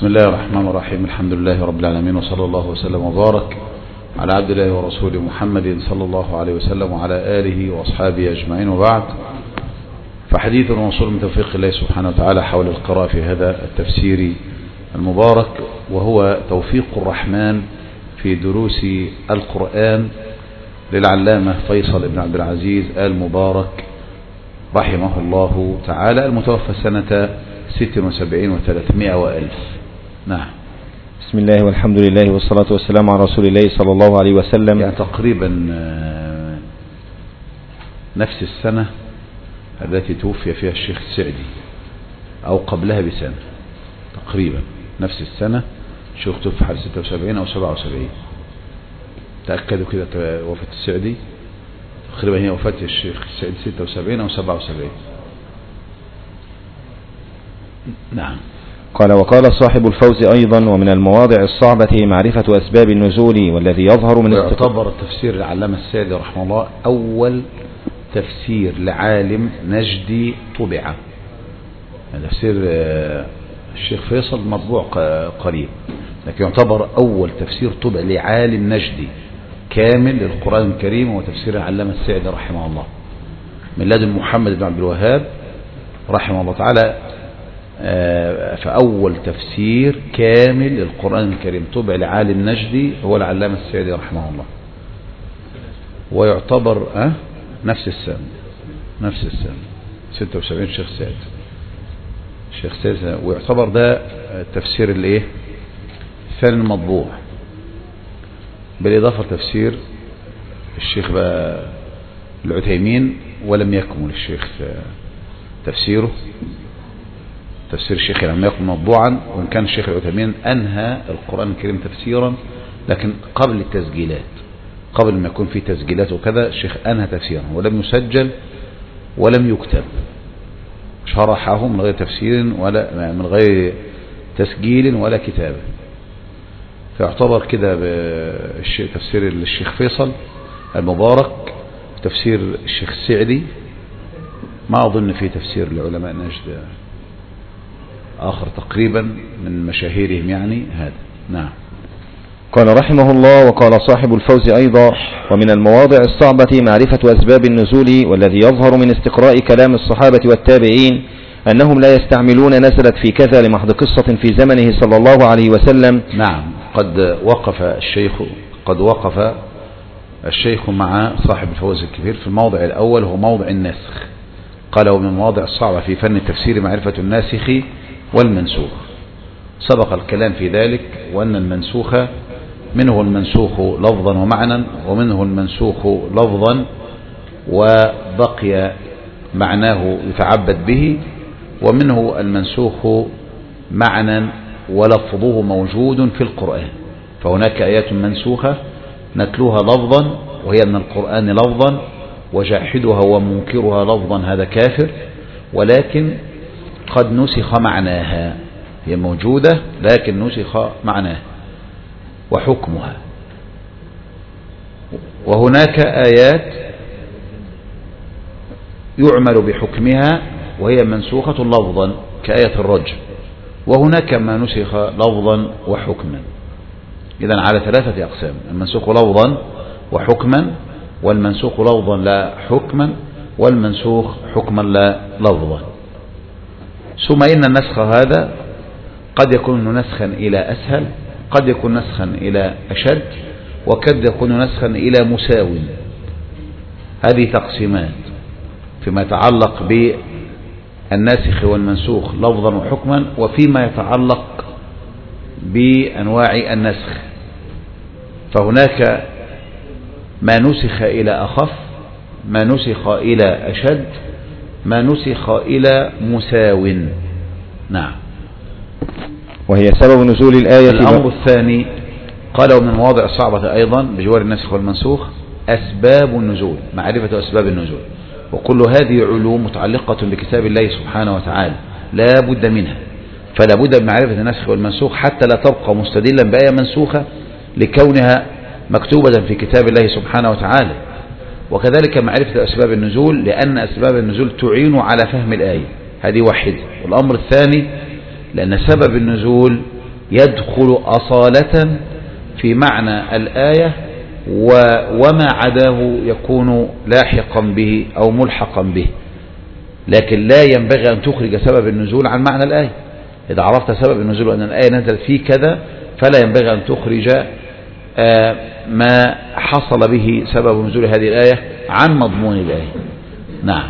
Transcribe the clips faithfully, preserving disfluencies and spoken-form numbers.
بسم الله الرحمن الرحيم. الحمد لله رب العالمين، وصلى الله وسلم وبارك على عبد الله ورسوله محمد صلى الله عليه وسلم وعلى آله وأصحابه أجمعين، وبعد. فحديث موصول من توفيق الله سبحانه وتعالى حول القراءة في هذا التفسير المبارك، وهو توفيق الرحمن في دروس القرآن للعلامة فيصل بن عبد العزيز آل مبارك رحمه الله تعالى، المتوفى سنة ست وسبعين وثلاثمائة وألف. نعم. بسم الله والحمد لله والصلاة والسلام على رسول الله صلى الله عليه وسلم. يعني تقريبا نفس السنة التي توفي فيها الشيخ السعدي أو قبلها بسنة، تقريبا نفس السنة الشيخ توفي حوالي ستة وسبعين أو سبعة وسبعين. تأكدوا كده وفاة السعدي تقريبا هي وفاة الشيخ السعدي ستة وسبعين أو سبعة وسبعين. نعم. قال: وقال صاحب الفوز أيضا: ومن المواضع الصعبة معرفة أسباب النزول والذي يظهر من يعتبر تفسير العلامة السعدي رحمه الله أول تفسير لعالم نجدي طبع. تفسير الشيخ فيصل مطبوع قريب، لكن يعتبر أول تفسير طبع لعالم نجدي كامل للقرآن الكريم، وتفسير العلامة السعدي رحمه الله من لدن محمد بن عبد الوهاب رحمه الله تعالى. فأول تفسير كامل للقرآن الكريم طبع لعالم نجدي هو العلامة السعدي رحمه الله، ويعتبر أه نفس السنة نفس السنة ستة وسبعين شيخ سعد شيخ سعد ويعتبر ده التفسير الايه الثاني المطبوع، بالإضافة لتفسير الشيخ بقى العثيمين، ولم يكمل الشيخ تفسيره. تفسير الشيخ لم يكن مطبوعا، وإن كان الشيخ العثيمين أنهى القرآن الكريم تفسيرا، لكن قبل التسجيلات، قبل ما يكون في تسجيلات وكذا الشيخ أنهى تفسيرا ولم يسجل ولم يكتب، شرحه من غير تفسير ولا من غير تسجيل ولا كتابة. فيعتبر كده تفسير الشيخ فيصل المبارك تفسير الشيخ السعدي. ما أظن في تفسير لعلماء نجد آخر تقريبا من مشاهيرهم يعني هذا. نعم. قال رحمه الله: وقال صاحب الفوز أيضا: ومن المواضع الصعبة معرفة أسباب النزول والذي يظهر من استقراء كلام الصحابة والتابعين أنهم لا يستعملون نزلت في كذا لمحض قصة في زمنه صلى الله عليه وسلم. نعم. قد وقف الشيخ قد وقف الشيخ مع صاحب الفوز الكبير في الموضع الأول، هو موضع النسخ. قال: ومن المواضع الصعبة في فن التفسير معرفة الناسخ والمنسوخ. سبق الكلام في ذلك، وأن المنسوخ منه المنسوخ لفظا ومعنى، ومنه المنسوخ لفظا وبقي معناه يتعبد به، ومنه المنسوخ معنى ولفظه موجود في القرآن. فهناك آيات منسوخة نتلوها لفظا وهي من القرآن لفظا، وجاحدها ومنكرها لفظا هذا كافر، ولكن قد نسخ معناها، هي موجودة لكن نسخ معناها وحكمها. وهناك آيات يعمل بحكمها وهي منسوخة لفظا كآية الرجم، وهناك ما نسخ لفظا وحكما. إذن على ثلاثة أقسام: المنسوخ لفظا وحكما، والمنسوخ لفظا لا حكما، والمنسوخ حكما لا لفظا. ثم إن النسخ هذا قد يكون نسخا إلى أسهل، قد يكون نسخا إلى أشد، وقد يكون نسخا إلى مساو. هذه تقسيمات فيما يتعلق بالناسخ والمنسوخ لفظا وحكما، وفيما يتعلق بأنواع النسخ. فهناك ما نسخ إلى أخف، ما نسخ إلى أشد، ما نسخ إلى مساو. نعم. وهي سبب نزول الآية. الأمر الثاني قال: ومن المواضع الصعبة أيضا بجوار النسخ والمنسوخ أسباب النزول، معرفة أسباب النزول. وكل هذه علوم متعلقة بكتاب الله سبحانه وتعالى لا بد منها، فلا بد من معرفة النسخ والمنسوخ حتى لا تبقى مستدلا بآية منسوخة لكونها مكتوبة في كتاب الله سبحانه وتعالى. وكذلك معرفة أسباب النزول، لأن أسباب النزول تعين على فهم الآية، هذه واحدة. والأمر الثاني لأن سبب النزول يدخل أصالة في معنى الآية، وما عداه يكون لاحقا به أو ملحقا به، لكن لا ينبغي أن تخرج سبب النزول عن معنى الآية. إذا عرفت سبب النزول وأن الآية نزل في كذا فلا ينبغي أن تخرج ما حصل به سبب نزول هذه الآية عن مضمون الآية. نعم.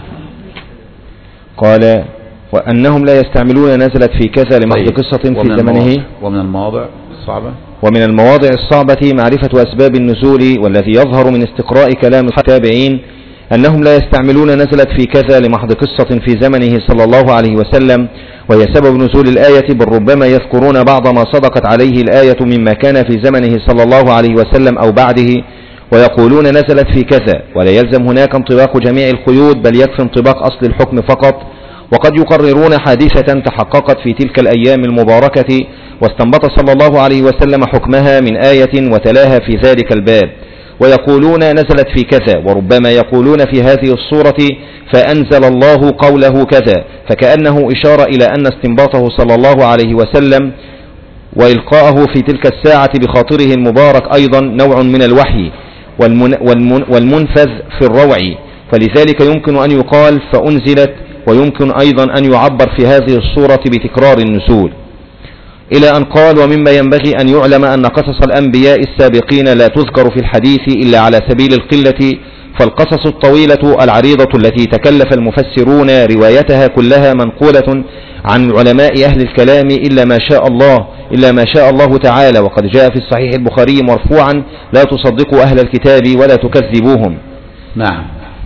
قال وأنهم لا يستعملون نزلت في كذا لمحض قصة في زمنه. ومن المواضع الصعبة ومن المواضع الصعبة معرفة أسباب النزول، والذي يظهر من استقراء كلام التابعين أنهم لا يستعملون نزلت في كذا لمحض قصة في زمنه صلى الله عليه وسلم وهي سبب نزول الآية، بل ربما يذكرون بعض ما صدقت عليه الآية مما كان في زمنه صلى الله عليه وسلم أو بعده ويقولون نزلت في كذا، ولا يلزم هناك انطباق جميع القيود، بل يكفي انطباق أصل الحكم فقط. وقد يقررون حادثة تحققت في تلك الأيام المباركة واستنبط صلى الله عليه وسلم حكمها من آية وتلاها في ذلك الباب، ويقولون نزلت في كذا، وربما يقولون في هذه الصورة فأنزل الله قوله كذا، فكأنه إشارة إلى أن استنباطه صلى الله عليه وسلم وإلقاءه في تلك الساعة بخاطره المبارك أيضا نوع من الوحي والمن والمن والمنفذ في الروع، فلذلك يمكن أن يقال فأنزلت، ويمكن أيضا أن يعبر في هذه الصورة بتكرار النزول، إلى أن قال ومما ينبغي أن يعلم أن قصص الأنبياء السابقين لا تذكر في الحديث إلا على سبيل القلة، فالقصص الطويلة العريضة التي تكلف المفسرون روايتها كلها منقولة عن علماء أهل الكلام إلا ما شاء الله إلا ما شاء الله تعالى، وقد جاء في الصحيح البخاري مرفوعا لا تصدقوا أهل الكتاب ولا تكذبوهم. نعم.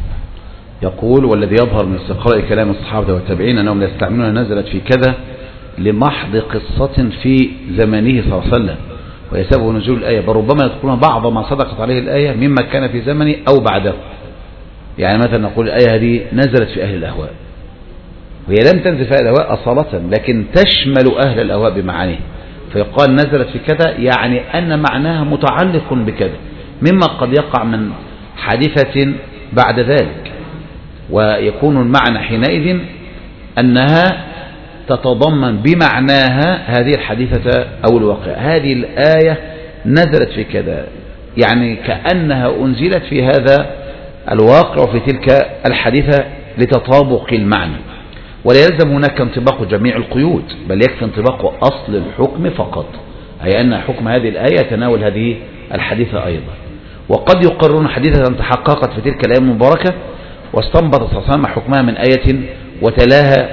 يقول والذي يظهر من استقراء كلام الصحابة والتابعين أنهم لا يستعملون نزلت في كذا لمحض قصة في زمانه صلى الله عليه وسلم وهي سبب نزول الآية، بل ربما يذكرون بعض ما صدقت عليه الآية مما كان في زمنه أو بعده. يعني مثلا نقول الآية هذه نزلت في أهل الأهواء، وهي لم تنزل في أهل الأهواء أصالة، لكن تشمل أهل الأهواء بمعانيه، فيقال نزلت في كذا يعني أن معناها متعلق بكذا، مما قد يقع من حادثة بعد ذلك، ويكون المعنى حينئذ أنها تتضمن بمعناها هذه الحادثة أو الواقع. هذه الآية نزلت في كذا يعني كأنها أنزلت في هذا الواقع وفي تلك الحادثة لتطابق المعنى، ولا يلزم هناك انطباق جميع القيود، بل يكفي انطباق أصل الحكم فقط، أي أن حكم هذه الآية يتناول هذه الحادثة أيضا. وقد يقررون حادثة تحققت في تلك الأيام المباركة واستنبط صلى الله عليه وسلم حكمها من آية وتلاها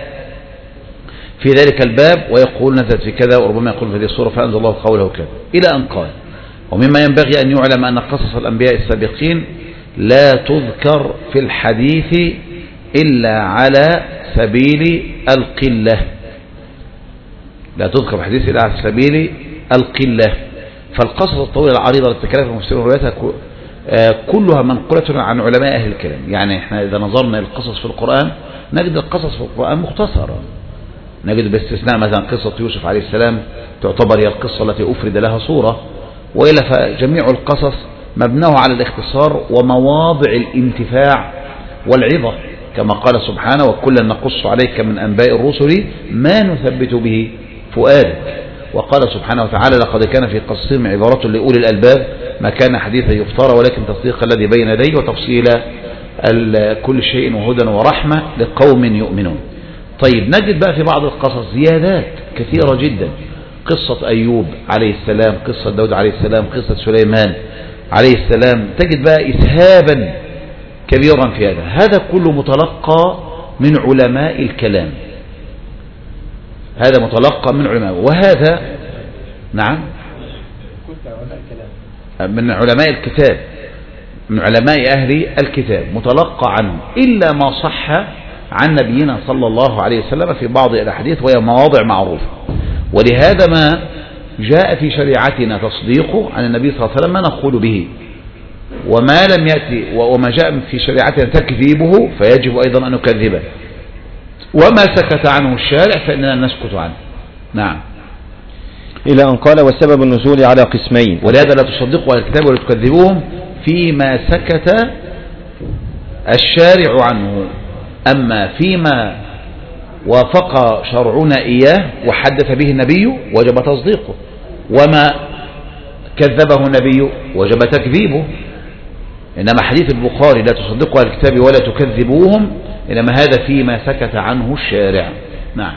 في ذلك الباب، ويقول نزلت في كذا، وربما يقول في هذه الصورة فأنزل الله قوله كذا، إلى أن قال ومما ينبغي أن يعلم أن قصص الأنبياء السابقين لا تذكر في الحديث إلا على سبيل القلة، لا تذكر في الحديث إلا على سبيل القلة. فالقصص الطويلة العريضة التي تكلف المفسرون روايتها كلها منقولة عن علماء أهل الكلام. يعني احنا إذا نظرنا القصص في القرآن نجد القصص في القرآن مختصرة، نجد باستثناء مثلا قصة يوسف عليه السلام تعتبر هي القصة التي أفرد لها صورة، وإلا فجميع القصص مبناه على الاختصار ومواضع الانتفاع والعظة، كما قال سبحانه وكلا نقص عليك من أنباء الرسل ما نثبت به فؤادك. وقال سبحانه وتعالى لقد كان في قصصهم عبارة لأولي الألباب ما كان حديثا يفترى ولكن تصديق الذي بين يديه وتفصيل كل شيء وهدى ورحمة لقوم يؤمنون. طيب نجد بقى في بعض القصص زيادات كثيرة جدا، قصة أيوب عليه السلام، قصة داود عليه السلام، قصة سليمان عليه السلام، تجد بقى إسهابا كبيرا في هذا. هذا كله متلقى من علماء الكلام، هذا متلقى من علماء، وهذا نعم من علماء الكتاب، من علماء أهل الكتاب متلقى عنهم، إلا ما صح عن نبينا صلى الله عليه وسلم في بعض الأحاديث وهي مواضع معروفة. ولهذا ما جاء في شريعتنا تصديقه عن النبي صلى الله عليه وسلم ما نقول به، وما لم يأتي وما جاء في شريعتنا تكذيبه فيجب أيضا أن نكذبه، وما سكت عنه الشارع فإننا نسكت عنه. نعم. إلى أن قال والسبب النزول على قسمين، ولهذا لا تصدقوا على الكتاب ولا تكذبوهم فيما سكت الشارع عنه، أما فيما وافق شرعنا إياه وحدث به النبي وجب تصديقه، وما كذبه النبي وجب تكذيبه. إنما حديث البخاري لا تصدقوا على الكتاب ولا تكذبوهم، إنما هذا فيما سكت عنه الشارع. نعم.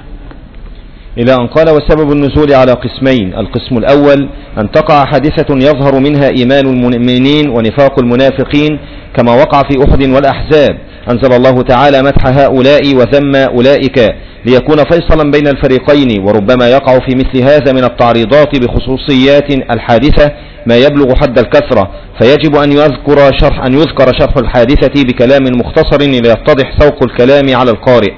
إلى أن قال وسبب النزول على قسمين: القسم الأول أن تقع حادثة يظهر منها إيمان المؤمنين ونفاق المنافقين كما وقع في أحد والأحزاب، أنزل الله تعالى مدح هؤلاء وذم أولئك ليكون فيصلا بين الفريقين، وربما يقع في مثل هذا من التعريضات بخصوصيات الحادثة ما يبلغ حد الكثرة، فيجب أن يذكر شرح, أن يذكر شرح الحادثة بكلام مختصر ليتضح سوق الكلام على القارئ.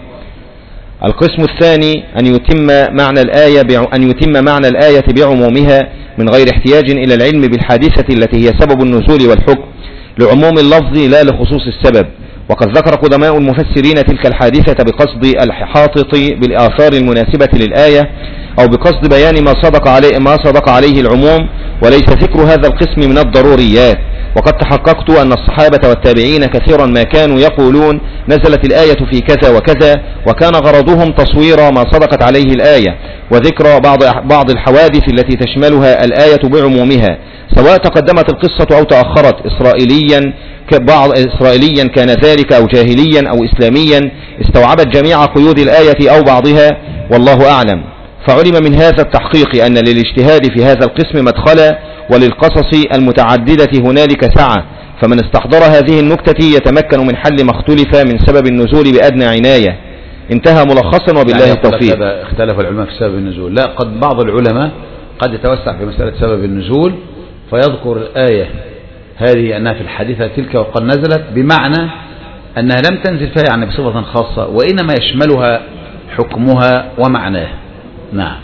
القسم الثاني أن يتم معنى الآية أن يتم معنى الآية بعمومها من غير احتياج إلى العلم بالحادثة التي هي سبب النزول والحكم، لعموم اللفظ لا لخصوص السبب. وقد ذكر قدماء المفسرين تلك الحادثة بقصد الإحاطة بالآثار المناسبة للآية أو بقصد بيان ما صدق عليه, ما صدق عليه العموم، وليس ذكر هذا القسم من الضروريات. وقد تحققت أن الصحابة والتابعين كثيرا ما كانوا يقولون نزلت الآية في كذا وكذا، وكان غرضهم تصوير ما صدقت عليه الآية وذكر بعض بعض الحوادث التي تشملها الآية بعمومها، سواء تقدمت القصة أو تأخرت، إسرائيليا بعض إسرائيليا كان ذلك أو جاهليا أو إسلاميا، استوعبت جميع قيود الآية أو بعضها، والله أعلم. فعلم من هذا التحقيق أن للاجتهاد في هذا القسم مدخلا، وللقصص المتعددة هنالك سعة، فمن استحضر هذه النكتة يتمكن من حل ما اختلف من سبب النزول بأدنى عناية. انتهى ملخصا وبالله يعني التوفيق. اختلف العلماء في سبب النزول، لا قد بعض العلماء قد يتوسع في مسألة سبب النزول فيذكر الآية هذه أنها في الحادثة تلك وقد نزلت، بمعنى أنها لم تنزل فيها يعني بصفة خاصة، وإنما يشملها حكمها ومعناه. نعم.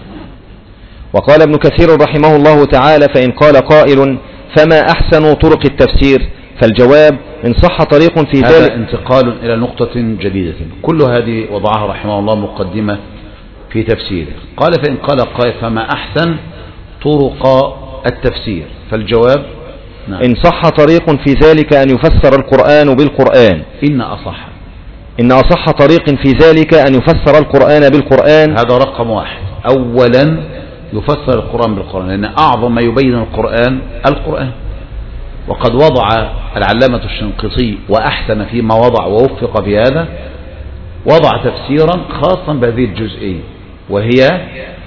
وقال ابن كثير رحمه الله تعالى: فإن قال قائل فما أحسن طرق التفسير؟ فالجواب: إن صح طريق في ذلك. هذا انتقال إلى نقطة جديدة، كل هذه وضعها رحمه الله مقدمة في تفسيره. قال: فإن قال قائل فما أحسن طرق التفسير؟ فالجواب: نعم. إن صح طريق في ذلك أن يفسر القرآن بالقرآن. إن أصح إن أصح طريق في ذلك أن يفسر القرآن بالقرآن. هذا رقم واحد. أولا يفسر القرآن بالقرآن، لأن أعظم ما يبين القرآن القرآن. وقد وضع العلامة الشنقيطي وأحسن فيما وضع ووفق في هذا، وضع تفسيرا خاصا بهذه الجزئية، وهي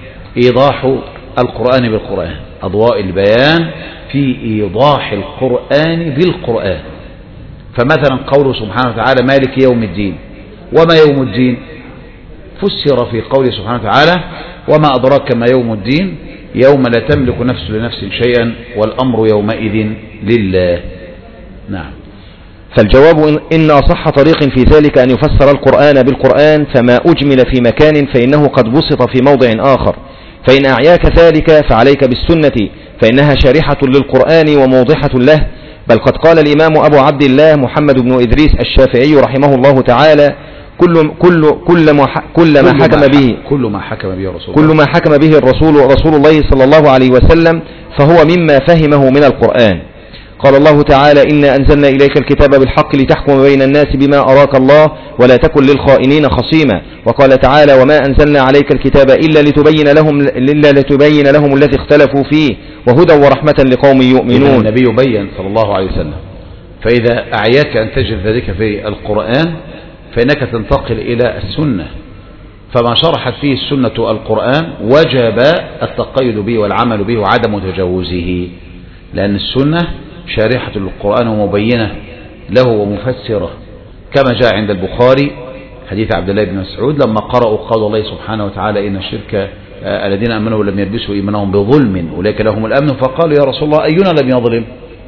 إيضاح القرآن بالقرآن، أضواء البيان في إيضاح القرآن بالقرآن. فمثلا قوله سبحانه وتعالى: مالك يوم الدين. وما يوم الدين؟ فسر في قوله سبحانه وتعالى: وما أدراك ما يوم الدين، يوم لا تملك نفس لنفس شيئا والأمر يومئذ لله. نعم. فالجواب: إن أصح طريق في ذلك أن يفسر القرآن بالقرآن، فما أجمل في مكان فإنه قد بسط في موضع آخر. فإن أعياك ذلك فعليك بالسنة، فإنها شارحة للقرآن وموضحة له. بل قد قال الإمام أبو عبد الله محمد بن إدريس الشافعي رحمه الله تعالى: كل كل كل ما كل ما حكم به كل ما حكم به الرسول كل ما حكم به الرسول رسول الله صلى الله عليه وسلم فهو مما فهمه من القرآن. قال الله تعالى: إنا أنزلنا إليك الكتاب بالحق لتحكم بين الناس بما أراك الله ولا تكن للخائنين خصيما. وقال تعالى: وما أنزلنا عليك الكتاب إلا لتبين لهم إلا لتبين لهم الذي اختلفوا فيه وهدى ورحمة لقوم يؤمنون. النبي بين صلى الله عليه وسلم. فإذا أعياك أن تجد ذلك في القرآن فإنك تنتقل إلى السنة، فما شرحت فيه السنة القرآن وجب التقيد به والعمل به وعدم تجاوزه، لأن السنة شارحة للقرآن ومبينة له ومفسرة، كما جاء عند البخاري حديث عبد الله بن مسعود لما قرأوا قول الله سبحانه وتعالى: إن الشرك الذين آمنوا ولم يلبسوا إيمانهم بظلم أولئك لهم الأمن. فقالوا: يا رسول الله أينا لم يظلم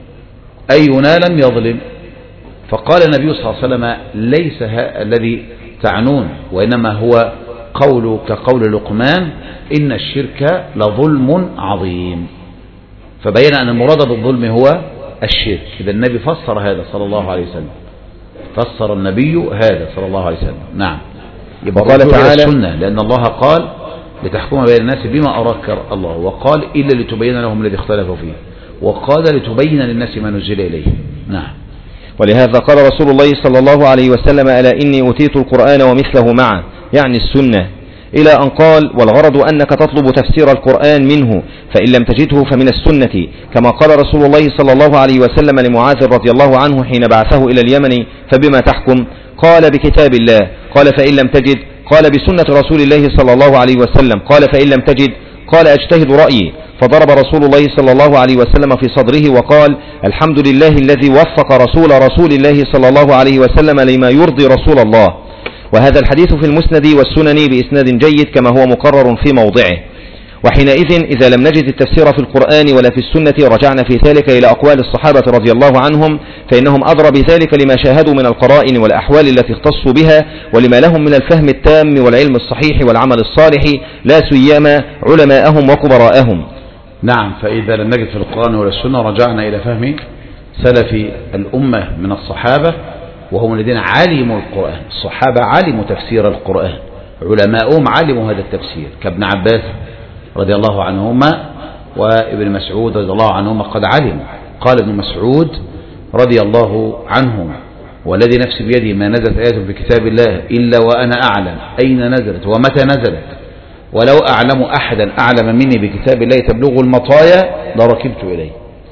أينا لم يظلم فقال النبي صلى الله عليه وسلم: ليس الذي تعنون، وإنما هو قول كقول لقمان: إن الشرك لظلم عظيم. فبين أن المراد بالظلم هو الشرك. إذا النبي فسر هذا صلى الله عليه وسلم، فسر النبي هذا صلى الله عليه وسلم. نعم. وقال تعالى: السنة، لأن الله قال: لتحكم بين الناس بما أراك الله، وقال: إلا لتبين لهم الذي اختلفوا فيه، وقال: لتبين للناس ما نزل إليه. نعم. ولهذا قال رسول الله صلى الله عليه وسلم: ألا إني أوتيت القرآن ومثله معه، يعني السنة. إلى أن قال: والغرض أنك تطلب تفسير القرآن منه، فإن لم تجده فمن السنة، كما قال رسول الله صلى الله عليه وسلم لمعاذ رضي الله عنه حين بعثه إلى اليمن: فبما تحكم؟ قال: بكتاب الله. قال: فإن لم تجد؟ قال: بسنة رسول الله صلى الله عليه وسلم. قال: فإن لم تجد؟ قال: أجتهد رأيي. فضرب رسول الله صلى الله عليه وسلم في صدره وقال: الحمد لله الذي وفق رسول رسول الله صلى الله عليه وسلم لما يرضي رسول الله. وهذا الحديث في المسند والسنن بإسناد جيد كما هو مقرر في موضعه. وحينئذ إذا لم نجد التفسير في القرآن ولا في السنة رجعنا في ذلك إلى أقوال الصحابة رضي الله عنهم، فإنهم أدرى بذلك لما شاهدوا من القرائن والأحوال التي اختصوا بها، ولما لهم من الفهم التام والعلم الصحيح والعمل الصالح، لا سيما علماءهم وكبراءهم. نعم. فإذا لم نجد في القرآن ولا السنة رجعنا إلى فهم سلف الأمة من الصحابة، وهم الذين علموا القرآن. الصحابة علموا تفسير القرآن، علماءهم علموا هذا التفسير، كابن عباس رضي الله عنهما وابن مسعود رضي الله عنهما قد علموا. قال ابن مسعود رضي الله عنه: والذي نفسي بيدي ما نزلت آية في كتاب الله إلا وأنا أعلم أين نزلت ومتى نزلت، ولو أعلم أحدا أعلم مني بكتاب الله تبلغ المطايا لركبت إليه.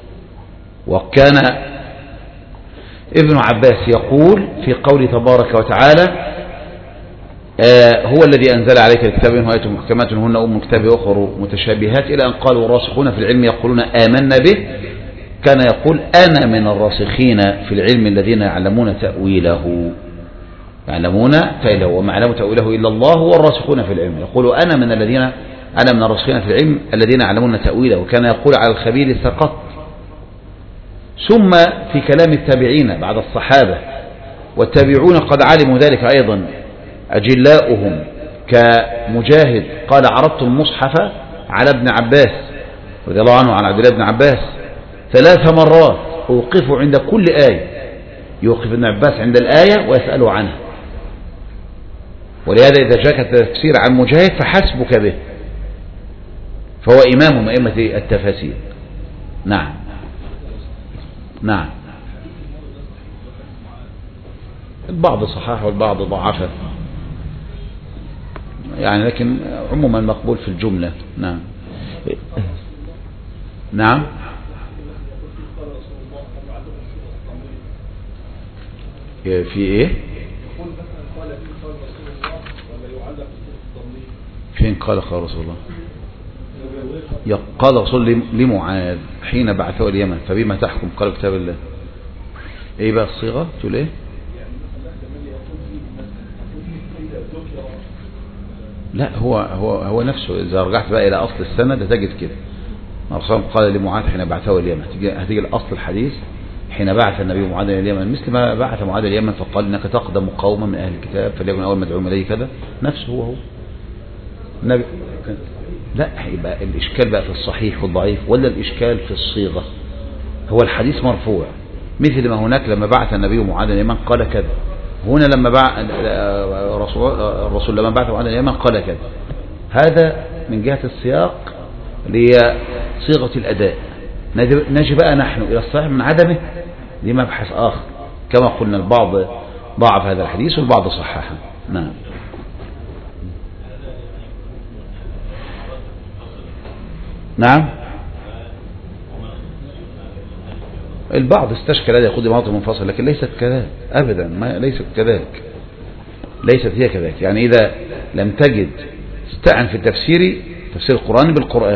وكان ابن عباس يقول في قول تبارك وتعالى: آه هو الذي أنزل عليك الكتاب منه آيات محكمات هن أم الكتاب وأخر متشابهات، إلى أن قال: والراسخون في العلم يقولون آمنا به. كان يقول: أنا من الراسخين في العلم الذين يعلمون تأويله، يعلمون تأويله، وما يعلم تأويله إلا الله والراسخون في العلم. يقول: أنا من الذين أنا من الراسخين في العلم الذين يعلمون تأويله. وكان يقول على الخبير سقط. ثم في كلام التابعين بعد الصحابة، والتابعون قد علموا ذلك أيضا، أجلاؤهم كمجاهد قال: عرضت المصحف على ابن عباس رضي الله عنه عن عبد الله بن عباس ثلاث مرات أوقف عند كل آية، يوقف ابن عباس عند الآية ويسأله عنها. ولهذا إذا جاءك التفسير عن مجاهد فحسبك به، فهو إمام من أئمة التفاسير. نعم نعم. البعض صححه والبعض ضعفه يعني، لكن عموما مقبول في الجملة. نعم نعم. في ايه؟ فين قال قال رسول الله؟ قال رسول لمعاذ حين بعثه اليمن: فبما تحكم؟ قال: كتاب الله. ايه بقى الصيغة؟ تقول ايه؟ لا، هو هو هو نفسه. اذا رجعت بقى الى اصل السند هتجد كده: الرسول قال لمعاذ حين بعثه اليمن. هتيجي الاصل الحديث: حين بعث النبي معاذ الى اليمن، مثل ما بعث معاذ اليمن فقال: انك تقدم قوما من اهل الكتاب فليكن اول مدعوهم اليه كذا. نفسه هو هو النبي. لا، يبقى الاشكال بقى في الصحيح والضعيف ولا الاشكال في الصيغه؟ هو الحديث مرفوع، مثل ما هناك لما بعث النبي معاذ الى اليمن قال كذا، هنا لما بعث الرسول لما بعث معاذ الى اليمن قال كذا. هذا من جهه السياق اللي هي صيغه الاداء. نجي بقى نحن الى الصحيح من عدمه، دي مبحث اخر. كما قلنا البعض ضعف هذا الحديث والبعض صححه. نعم نعم. البعض استشكل هذا يقول مناطق منفصل، لكن ليست كذلك ابدا، ما ليست كذلك، ليست هي كذلك. يعني اذا لم تجد استعن في التفسير تفسير القرآن بالقرآن.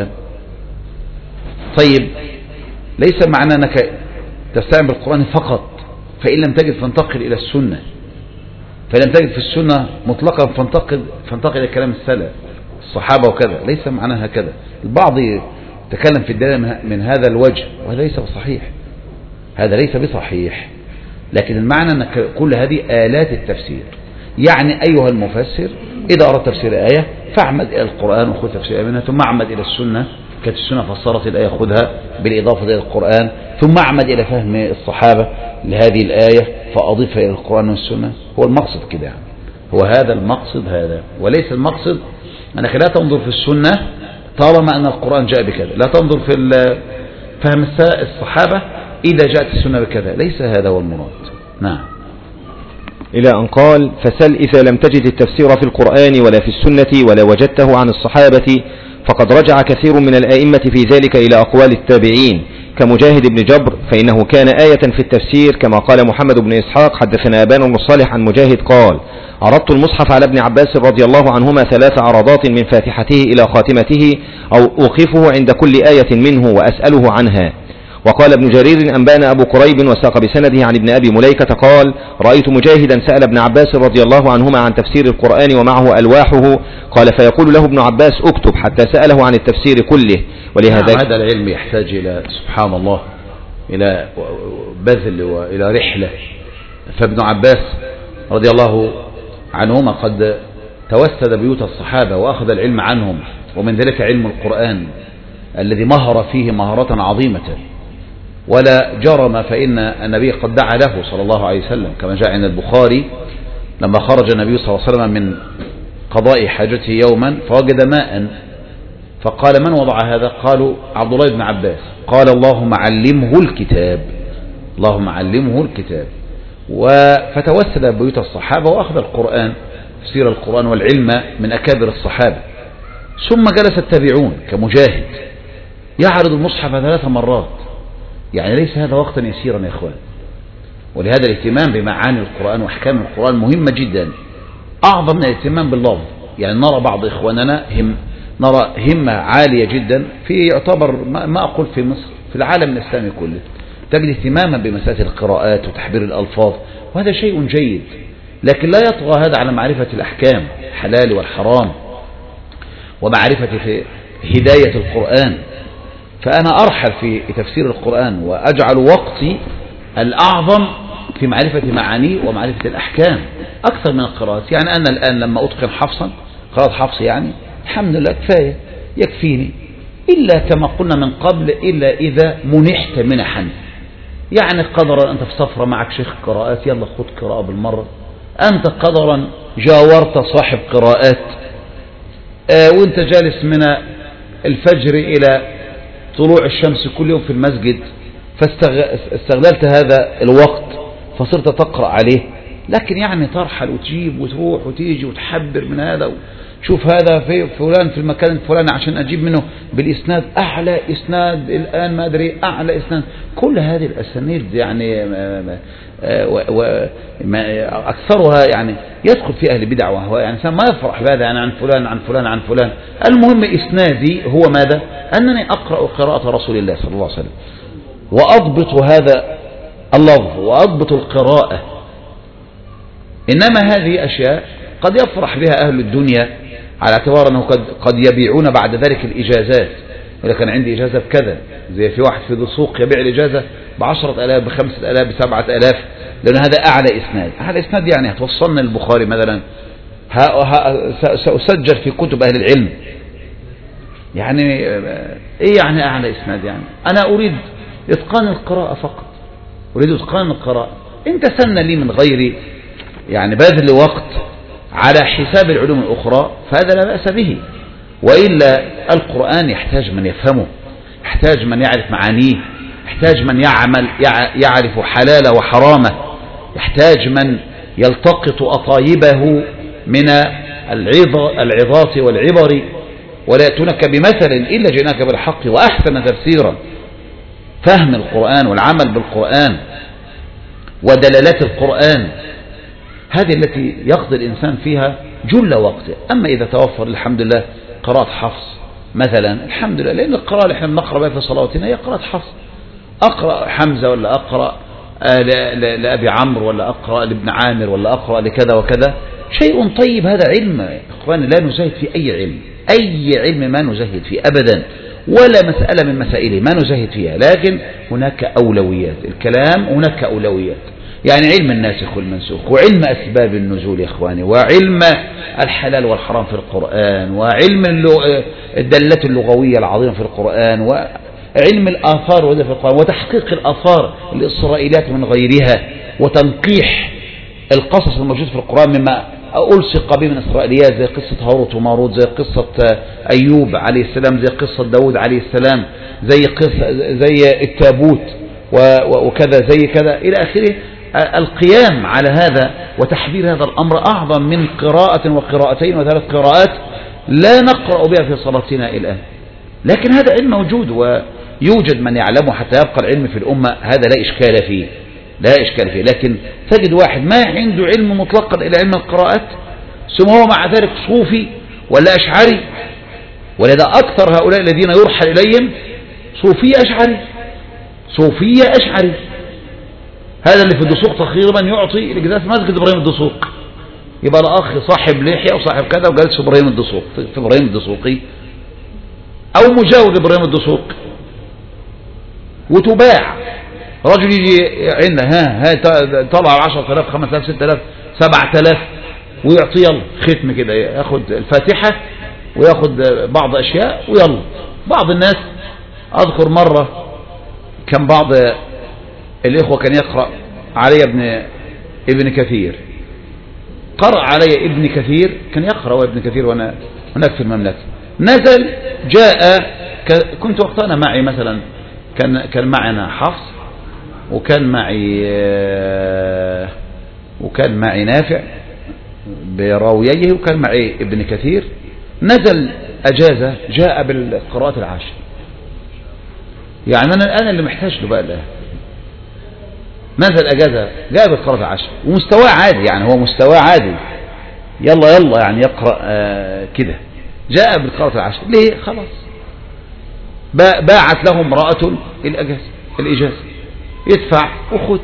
طيب، ليس معنى انك تستعن بالقرآن فقط، فإن لم تجد فانتقل إلى السنة، فإن لم تجد في السنة مطلقا فانتقل فانتقل إلى كلام السلف الصحابة وكذا. ليس معناها هكذا. البعض يتكلم في الدلالة من هذا الوجه وهذا ليس بصحيح، هذا ليس بصحيح. لكن المعنى أن كل هذه آلات التفسير. يعني أيها المفسر إذا أردت تفسير آية فاعمد إلى القرآن وخذ تفسير منها، ثم اعمد إلى السنة، كانت السنة فسرت الآية خذها بالإضافة إلى القرآن، ثم اعمد إلى فهم الصحابة لهذه الآية فأضيفها إلى القرآن والسنة. هو المقصد كده يعني، هو هذا المقصد هذا، وليس المقصد أنك لا تنظر في السنة طالما أن القرآن جاء بكذا، لا تنظر في فهم الصحابة إذا جاءت السنة بكذا. ليس هذا هو المراد. نعم. إلى أن قال: فسل إذا لم تجد التفسير في القرآن ولا في السنة ولا وجدته عن الصحابة، فقد رجع كثير من الآئمة في ذلك إلى أقوال التابعين كمجاهد بن جبر، فإنه كان آية في التفسير، كما قال محمد بن إسحاق حدثنا أبان بن صالح عن مجاهد قال: عرضت المصحف على ابن عباس رضي الله عنهما ثلاث عرضات من فاتحته إلى خاتمته، أو أوقفه عند كل آية منه وأسأله عنها. وقال ابن جرير: أنبانا أبو كريب وساق بسنده عن ابن أبي مليكة قال: رأيت مجاهدا سأل ابن عباس رضي الله عنهما عن تفسير القرآن ومعه ألواحه، قال: فيقول له ابن عباس: اكتب، حتى سأله عن التفسير كله. ولهذا هذا العلم يحتاج إلى سبحان الله إلى بذل وإلى رحلة. فابن عباس رضي الله عنهما قد توسد بيوت الصحابة وأخذ العلم عنهم، ومن ذلك علم القرآن الذي مهر فيه مهارة عظيمة، ولا جرم فإن النبي قد دعا له صلى الله عليه وسلم، كما جاء عند البخاري لما خرج النبي صلى الله عليه وسلم من قضاء حاجته يوما فوجد ماء، فقال: من وضع هذا؟ قالوا: عبد الله بن عباس. قال: اللهم علمه الكتاب، اللهم علمه الكتاب. فتوسل بيوت الصحابة وأخذ القرآن، تفسير القرآن والعلم من أكابر الصحابة. ثم جلس التابعون كمجاهد يعرض المصحف ثلاث مرات، يعني ليس هذا وقتا يسيرا يا إخوان. ولهذا الاهتمام بمعاني القرآن وأحكام القرآن مهمة جدا، أعظم من الاهتمام باللفظ. يعني نرى بعض إخواننا هم نرى همة عالية جدا في يعتبر ما أقول في مصر، في العالم الإسلامي كله، تجد اهتماما بمسائل القراءات وتحبير الألفاظ، وهذا شيء جيد، لكن لا يطغى هذا على معرفة الأحكام الحلال والحرام ومعرفة في هداية القرآن. فأنا أرحل في تفسير القرآن وأجعل وقتي الأعظم في معرفة معانيه ومعرفة الأحكام أكثر من القراءات. يعني أنا الآن لما أتقن حفصا، قراءة حفص يعني الحمد لله كفاية يكفيني، إلا كما قلنا من قبل، إلا إذا منحت منحا، يعني قدرا أنت في سفرة معك شيخ قراءات، يلا خد قراءة بالمرة. أنت قدرا جاورت صاحب قراءات، آه وانت جالس من الفجر إلى طلوع الشمس كل يوم في المسجد، فاستغللت هذا الوقت فصرت تقرأ عليه. لكن يعني ترحل وتجيب وتروح وتيجي وتحبر من هذا، شوف هذا في فلان في المكان الفلاني عشان أجيب منه بالإسناد، أعلى إسناد الآن ما أدري أعلى إسناد، كل هذه الأسانيد يعني أكثرها يعني يدخل في أهل بدع وهواء، يعني ما يفرح بهذا، يعني عن فلان عن فلان عن فلان. المهم إسنادي هو ماذا؟ أنني أقرأ قراءة رسول الله صلى الله عليه وسلم، وأضبط هذا اللفظ وأضبط القراءة. إنما هذه أشياء قد يفرح بها أهل الدنيا على اعتبار أنه قد, قد يبيعون بعد ذلك الإجازات، إذا كان عندي إجازة بكذا، زي في واحد في السوق يبيع الإجازة بعشرة ألاف بخمسة ألاف بسبعة ألاف، لأن هذا أعلى إسناد. أعلى إسناد يعني هتوصلنا البخاري مثلا، سأسجل في كتب أهل العلم، يعني إيه يعني أعلى إسناد؟ يعني أنا أريد إتقان القراءة فقط، أريد إتقان القراءة. إن تسنى لي من غير يعني بذل وقت على حساب العلوم الأخرى فهذا لا بأس به، وإلا القرآن يحتاج من يفهمه، يحتاج من يعرف معانيه، يحتاج من يعمل يعرف حلاله وحرامه، يحتاج من يلتقط أطايبه من العظات والعبر، ولا يأتونك بمثل إلا جئناك بالحق وأحسن تفسيرا. فهم القرآن والعمل بالقرآن ودلالات القرآن هذه التي يقضي الإنسان فيها جل وقته. أما إذا توفر الحمد لله قراءة حفص مثلا، الحمد لله، لأن القراءة اللي احنا بنقرأ بها في صلواتنا هي قراءة حفص، أقرأ حمزة ولا أقرأ لأبي عمرو ولا أقرأ لابن عامر ولا أقرأ لكذا وكذا، شيء طيب، هذا علم إخواني، لا نزهد في أي علم، أي علم ما نزهد فيه أبدا، ولا مسألة من مسائله ما نزهد فيها، لكن هناك أولويات، الكلام هناك أولويات، يعني علم الناسخ والمنسوخ، وعلم أسباب النزول يا إخواني، وعلم الحلال والحرام في القرآن، وعلم الدلالات اللغوية العظيمة في القرآن، وعلم الآثار وده في القرآن، وتحقيق الآثار الإسرائيليات من غيرها، وتنقيح القصص الموجود في القرآن مما ألصق به من إسرائيليات، زي قصة هاروت وماروت، زي قصة أيوب عليه السلام، زي قصة داود عليه السلام، زي قصة زي التابوت وكذا زي كذا إلى آخره. القيام على هذا وتحذير هذا الأمر أعظم من قراءة وقراءتين وثلاث قراءات لا نقرأ بها في صلاتنا الآن. لكن هذا علم موجود ويوجد من يعلمه حتى يبقى العلم في الأمة، هذا لا إشكال فيه، لا إشكال فيه. لكن تجد واحد ما عنده علم مطلقا إلى علم القراءات ثم هو مع ذلك صوفي ولا أشعري، ولذا أكثر هؤلاء الذين يرحل إليهم صوفية أشعري، صوفية أشعري. هذا اللي في الدسوق تقريبا يعطي الإجازات في مسجد إبراهيم الدسوق، يبقى الأخ صاحب لحية وصاحب كذا وجالس في إبراهيم الدسوق، في إبراهيم الدسوقي أو مجاور إبراهيم الدسوق، وتباع. رجل يجي عندنا ها ها طلع عشرة آلاف خمسة آلاف ستة آلاف سبعة آلاف ويعطي يلا ختم كده، ياخد الفاتحة وياخد بعض أشياء ويلا. بعض الناس أذكر مرة كان بعض الإخوة كان يقرأ علي ابن ابن كثير، قرأ علي ابن كثير، كان يقرأ ابن كثير وأنا هناك في المملكة. نزل جاء، كنت وقتنا معي مثلا كان كان معنا حفص وكان معي وكان معي نافع براوييه وكان معي ابن كثير. نزل أجازة جاء بالقراءة العاشر، يعني أنا أنا اللي محتاج له بقى الآن. نزل أجازة جاء بالقراءة العاشر ومستواه عادي، يعني هو مستواه عادي، يلا يلا يعني يقرأ آه كده. جاء بالقراءة العاشر ليه؟ خلاص باعت له امرأة الأجازة الإجازة، يدفع وخد.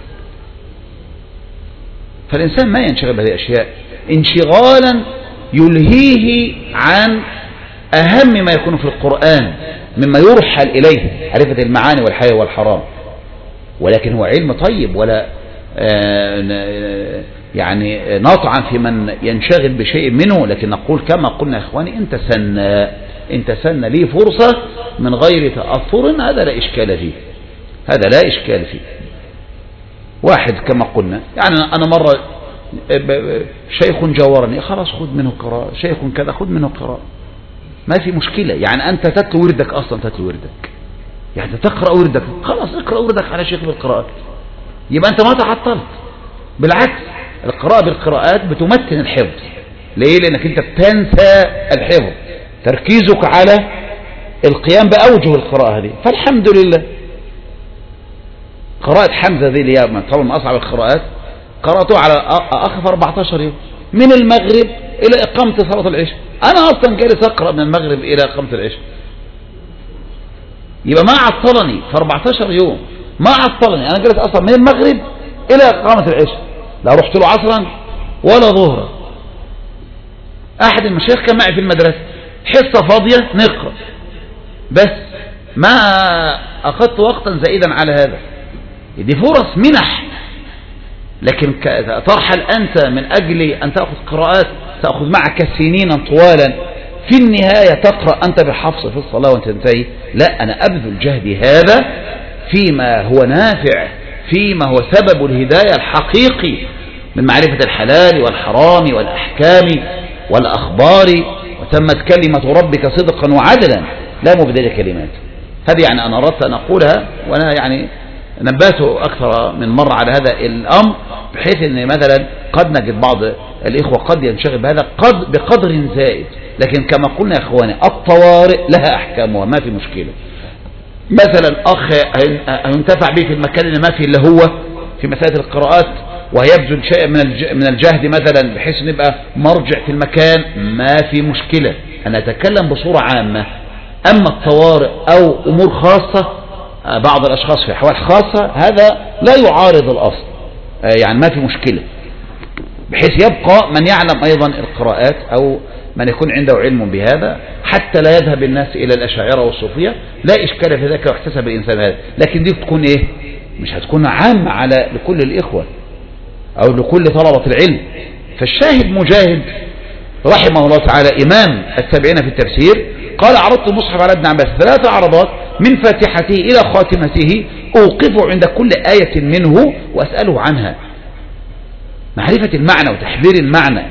فالإنسان ما ينشغل بهذه الأشياء انشغالا يلهيه عن أهم ما يكون في القرآن مما يرحل إليه، معرفة المعاني والحياة والحرام. ولكن هو علم طيب، ولا يعني نطعن في من ينشغل بشيء منه، لكن نقول كما قلنا يا إخواني انت سنى انت سنى لي فرصة من غير تأثر، هذا لا إشكال فيه، هذا لا إشكال فيه. واحد كما قلنا يعني أنا مرة شيخ جاورني، خلاص خذ منه قراءة، شيخ كذا خذ منه قراءة، ما في مشكلة. يعني أنت تتلو وردك أصلا، تتلو وردك يعني تقرأ وردك، خلاص اقرأ وردك على شيخ بالقراءات، يبقى أنت ما تعطلت. بالعكس القراءة بالقراءات بتمتن الحفظ. ليه؟ لأنك أنت بتنسى الحفظ، تركيزك على القيام بأوجه القراءة هذه. فالحمد لله قراءة حمزة ذي اللي هي طبعا من أصعب القراءات قرأته على أخف أربعة عشر يوم من المغرب إلى إقامة صلاة العشاء. أنا أصلا جالس أقرأ من المغرب إلى إقامة العشاء، يبقى ما عطلني في أربعة عشر يوم، ما عطلني. أنا جالس أصلا من المغرب إلى إقامة العشاء، لا رحت له عصرا ولا ظهرا. أحد المشايخ كان معي في المدرسة، حصة فاضية نقرأ بس، ما أخذت وقتا زائدا على هذا. دي فرص منح، لكن ترحل أنت من أجل أن تأخذ قراءات تأخذ معك سنينا طوالا، في النهاية تقرأ أنت بحفص في الصلاة وتنتهي. لا، أنا أبذل جهدي هذا فيما هو نافع، فيما هو سبب الهداية الحقيقي من معرفة الحلال والحرام والأحكام والأخبار. وتمت كلمة ربك صدقا وعدلا لا مبدل كلمات. هذه يعني أنا أردت أن أقولها، وأنا يعني نبهت أكثر من مرة على هذا الأمر، بحيث أن مثلا قد نجد بعض الإخوة قد ينشغل بهذا قد بقدر زائد. لكن كما قلنا يا إخواني الطوارئ لها أحكامها، ما في مشكلة. مثلا أخ ينتفع به في المكان اللي ما فيه إلا هو في مسألة القراءات، ويبذل شيء من الجهد مثلا بحيث نبقى مرجع في المكان، ما في مشكلة. أنا أتكلم بصورة عامة. أما الطوارئ أو أمور خاصة بعض الأشخاص في أحوال خاصة، هذا لا يعارض الأصل، يعني ما في مشكلة، بحيث يبقى من يعلم أيضا القراءات أو من يكون عنده علم بهذا حتى لا يذهب الناس إلى الأشاعرة والصوفية، لا إشكال في ذلك واحتسب الإنسان هذا. لكن دي تكون إيه؟ مش هتكون عامة على لكل الإخوة أو لكل طلبة العلم. فالشاهد مجاهد رحمه الله تعالى إمام التابعين في التفسير قال: عرضت المصحف على ابن عباس ثلاث عرضات من فاتحته إلى خاتمته، أوقفه عند كل آية منه وأسأله عنها، معرفة المعنى وتحذير المعنى.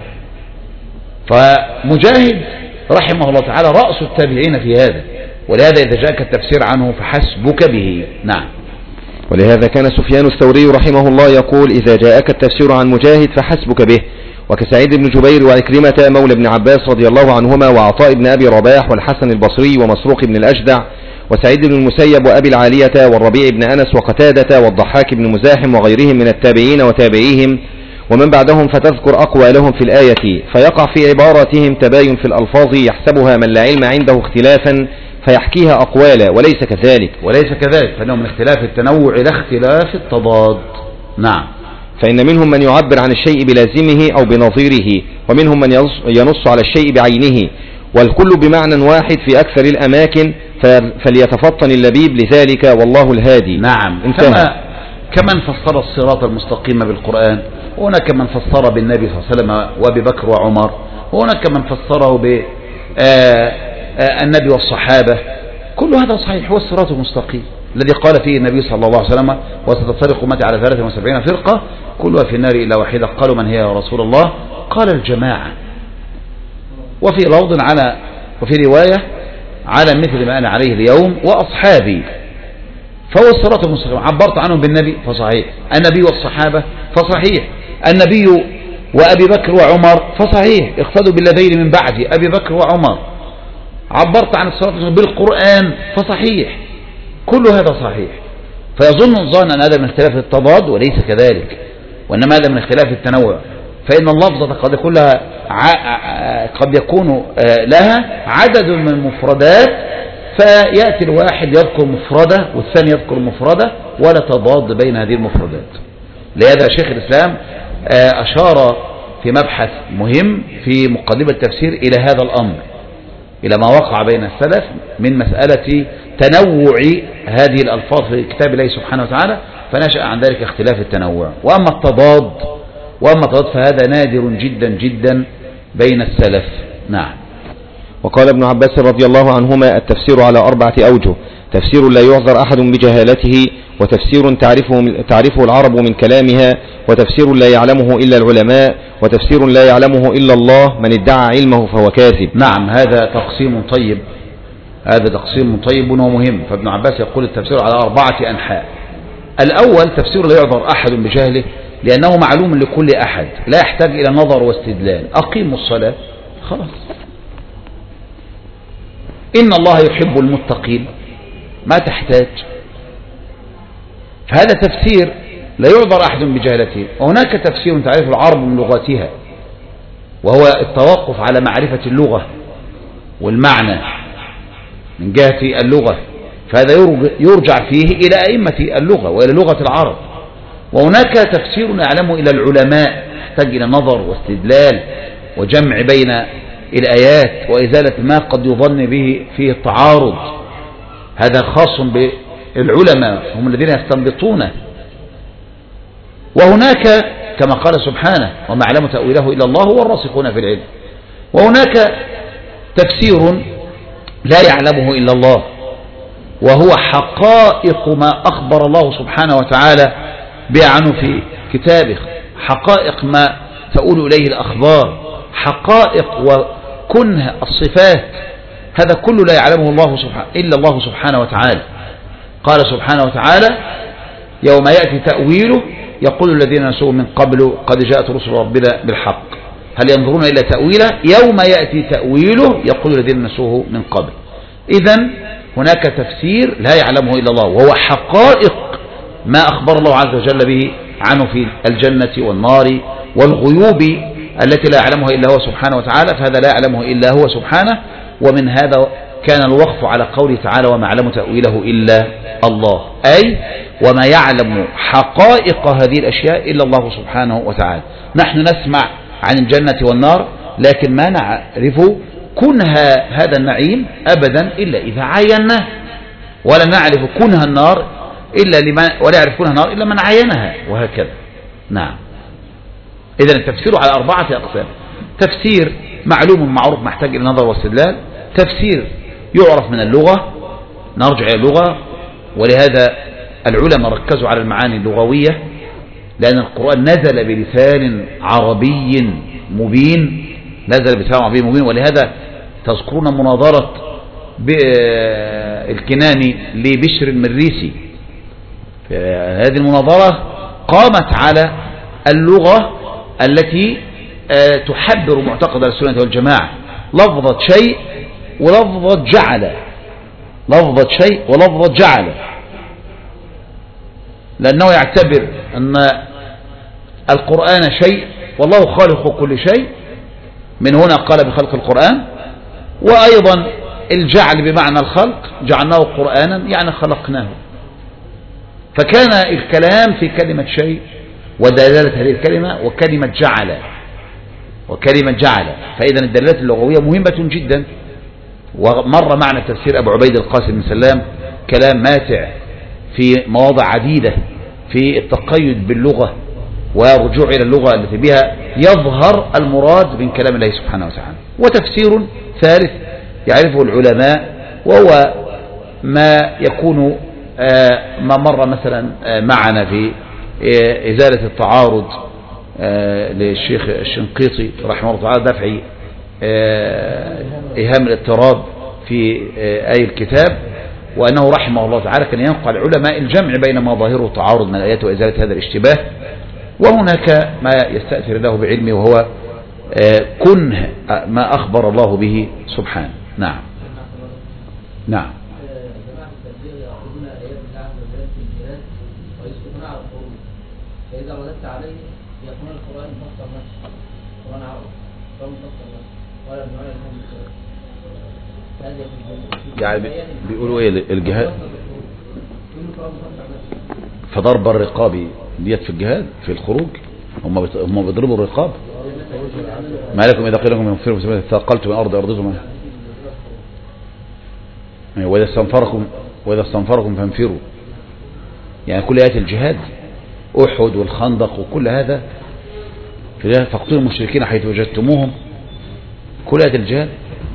فمجاهد رحمه الله تعالى رأس التابعين في هذا، ولهذا إذا جاءك التفسير عنه فحسبك به. نعم. ولهذا كان سفيان الثوري رحمه الله يقول: إذا جاءك التفسير عن مجاهد فحسبك به. وكسعيد بن جبير وعكرمة مولى ابن عباس رضي الله عنهما، وعطاء بن أبي رباح، والحسن البصري، ومسروق بن الأجدع، وسعيد بن المسيب، وأبي العالية، والربيع بن أنس، وقتادة، والضحاك بن مزاحم، وغيرهم من التابعين وتابعيهم ومن بعدهم، فتذكر أقوالهم في الآية، فيقع في عباراتهم تباين في الألفاظ يحسبها من لا علم عنده اختلافا فيحكيها أقوالا، وليس كذلك وليس كذلك فإنه من اختلاف التنوع لا اختلاف التضاد. نعم. فإن منهم من يعبر عن الشيء بلازمه أو بنظيره، ومنهم من ينص على الشيء بعينه، والكل بمعنى واحد في أكثر الأماكن، فليتفطن اللبيب لذلك، والله الهادي. نعم. كما كمن فسر الصراط المستقيم بالقرآن، وهناك من فسر بالنبي صلى الله عليه وسلم وأبي بكر وعمر، وهناك من فسره بالنبي والصحابة. كل هذا صحيح، هو الصراط المستقيم الذي قال فيه النبي صلى الله عليه وسلم: وستفترق أمتي على ثلاث وسبعين فرقة كلها في النار إلا واحدة. قالوا: من هي يا رسول الله؟ قال: الجماعة. وفي لفظ على وفي رواية على مثل ما أنا عليه اليوم وأصحابي. فهو الصراط المستقيم. عبرت عنهم بالنبي فصحيح، النبي والصحابة فصحيح، النبي وأبي بكر وعمر فصحيح، اقتدوا بالذين من بعدي أبي بكر وعمر. عبرت عن الصراط المستقيم بالقرآن فصحيح، كل هذا صحيح. فيظن الظان أن هذا من اختلاف التضاد، وليس كذلك، وإنما هذا من اختلاف التنوع. فإن اللفظة قد يكون لها قد يكون لها عدد من المفردات، فيأتي الواحد يذكر مفردة والثاني يذكر مفردة، ولا تضاد بين هذه المفردات. لهذا شيخ الإسلام أشار في مبحث مهم في مقدمة التفسير إلى هذا الأمر، إلى ما وقع بين السلف من مسألة تنوع هذه الألفاظ في كتاب الله سبحانه وتعالى، فنشأ عن ذلك اختلاف التنوع. وأما التضاد وأما التضاد فهذا نادر جدا جدا بين السلف. نعم. وقال ابن عباس رضي الله عنهما: التفسير على أربعة أوجه: تفسير لا يعذر أحد بجهالته، وتفسير تعرفه, تعرفه العرب من كلامها، وتفسير لا يعلمه إلا العلماء، وتفسير لا يعلمه إلا الله، من ادعى علمه فهو كاذب. نعم. هذا تقسيم طيب، هذا تقسيم طيب ومهم. فابن عباس يقول التفسير على أربعة أنحاء. الأول تفسير لا يعذر أحد بجهله، لأنه معلوم لكل أحد، لا يحتاج إلى نظر واستدلال. أقيموا الصلاة، خلاص. إن الله يحب المتقين، ما تحتاج. فهذا تفسير لا يعذر أحد بجهلته. وهناك تفسير تعرف العرب من لغتها، وهو التوقف على معرفة اللغة والمعنى من جهة اللغة، فهذا يرجع فيه إلى أئمة اللغة وإلى لغة العرب. وهناك تفسير يعلمه إلى العلماء، يحتاج إلى نظر واستدلال وجمع بين الآيات وإزالة ما قد يظن به فيه التعارض. هذا خاص بالعلماء، هم الذين يستنبطونه. وهناك كما قال سبحانه: وما يعلم تأويله إلا الله والراسخون في العلم. وهناك تفسير لا يعلمه إلا الله، وهو حقائق ما أخبر الله سبحانه وتعالى به عنه في كتابه، حقائق ما تؤول إليه الأخبار، حقائق وكنه الصفات. هذا كله لا يعلمه الله سبحانه إلا الله سبحانه وتعالى. قال سبحانه وتعالى: يوم يأتي تأويله يقول الذين نسوه من قبل قد جاءت رسل ربنا بالحق هل ينظرون إلى تأويله. يوم يأتي تأويله يقول الذين نسوه من قبل. إذن هناك تفسير لا يعلمه إلا الله، وهو حقائق ما أخبر الله عز وجل به عنه في الجنة والنار والغيوب التي لا يعلمها إلا هو سبحانه وتعالى، فهذا لا يعلمه إلا هو سبحانه. ومن هذا كان الوقف على قوله تعالى: وما يعلم تأويله إلا الله، أي وما يعلم حقائق هذه الأشياء إلا الله سبحانه وتعالى. نحن نسمع عن الجنة والنار، لكن ما نعرف كنه هذا النعيم أبدا إلا إذا عايناه، ولا نعرف كنه النار إلا لمن ولا يعرف كنه النار إلا من عاينها، وهكذا. نعم. إذن التفسير على أربعة أقسام: تفسير معلوم معروف محتاج إلى نظر واستدلال، تفسير يعرف من اللغة، نرجع إلى اللغة، ولهذا العلماء ركزوا على المعاني اللغوية، لأن القرآن نزل بلسان عربي مبين، نزل بلسان عربي مبين. ولهذا تذكرون مناظرة الكناني لبشر المريسي هذه المناظرة قامت على اللغة التي تحبر معتقد السنة والجماعة، لفظة شيء ولفظة جعل، لفظة شيء ولفظة جعل، لأنه يعتبر أن القرآن شيء والله خالق كل شيء، من هنا قال بخلق القرآن. وأيضا الجعل بمعنى الخلق، جعلناه قرآنا يعني خلقناه. فكان الكلام في كلمة شيء ودلالة هذه الكلمة وكلمة جعل وكلمة جعل. فإذا الدلالات اللغوية مهمة جدا. ومر معنا تفسير أبو عبيد القاسم بن سلام كلام ماتع في مواضع عديدة في التقيد باللغة ورجوع إلى اللغة التي بها يظهر المراد من كلام الله سبحانه وتعالى. وتفسير ثالث يعرفه العلماء وهو ما يكون ما مر مثلا معنا في إزالة التعارض للشيخ الشنقيطي رحمه الله تعالى، دفع إيهام الاضطراب في آي الكتاب، وأنه رحمه الله تعالى كان ينقل العلماء الجمع بين ما ظاهره تعارض من الآيات وإزالة هذا الاشتباه. وهناك ما يستأثر الله بعلمه وهو كنه ما أخبر الله به سبحانه. نعم نعم. فإذا رددت عليه يكون القرآن مفسر نفسه، القرآن عربي فهو مفسر نفسه ولا بنوع الهم يعني بيقولوا ايه الجهاد فضرب الرقاب ديت في الجهاد في الخروج، هم هم بيضربوا الرقاب. ما لكم إذا قيل لكم انفروا في سبيل الله ثاقلتم من الأرض أرضكم، وإذا استنفركم وإذا استنفركم فانفروا، يعني كل آيات الجهاد أحد والخندق وكل هذا في فاقتلوا المشركين حيث وجدتموهم، كل آيات الجهاد.